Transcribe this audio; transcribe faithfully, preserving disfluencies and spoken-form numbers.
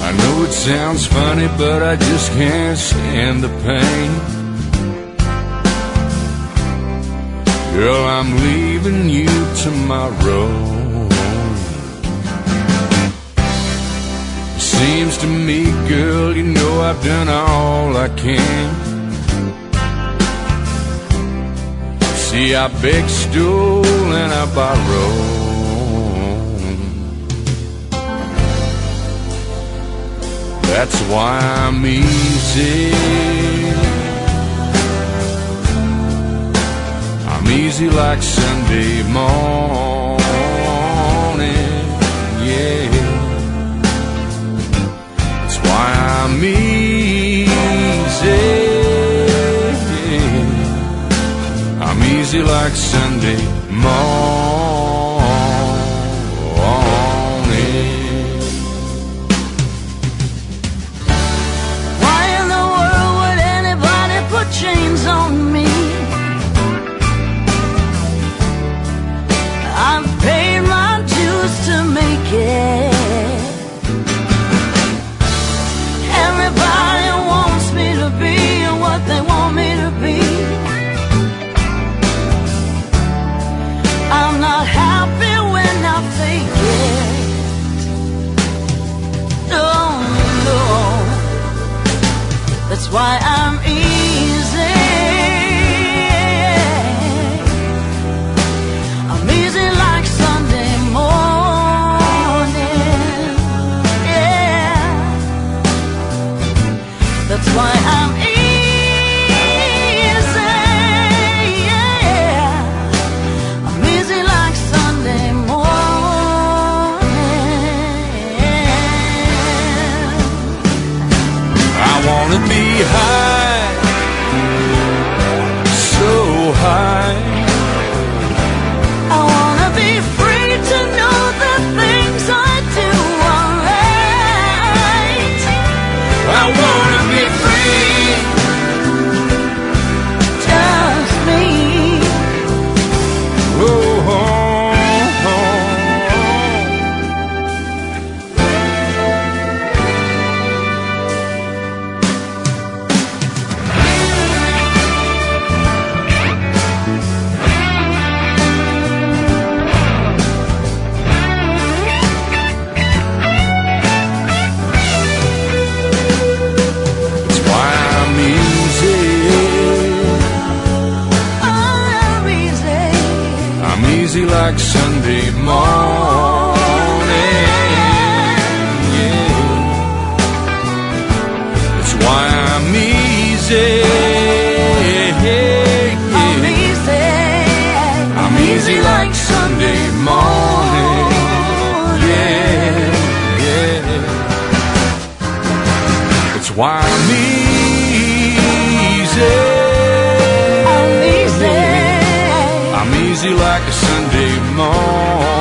I know it sounds funny, but I just can't stand the pain. Girl, I'm leaving you tomorrow. It seems to me, girl, you know I've done all I can. See, I beg, stole, and I borrow. That's why I'm easy. I'm easy like Sunday morning, yeah. That's why I'm easy. I'm easy like Sunday morning. Why in the world would anybody put chains on me? I've paid my dues to make it. Everybody wants me to be what they want me to be. I'm not happy when I fake it. No, no. That's why I'm easy. I'm easy like Sunday morning. Yeah. That's why I'm easy. I wanna be high, so high. I wanna be free to know the things I do are right. I wanna be free, just me. oh, oh, oh. Easy like Sunday morning, yeah. That's why I'm easy, yeah. I'm easy. I'm easy like Sunday morning, yeah, yeah. That's why I'm easy. I'm easy. I'm easy like a Sunday morning.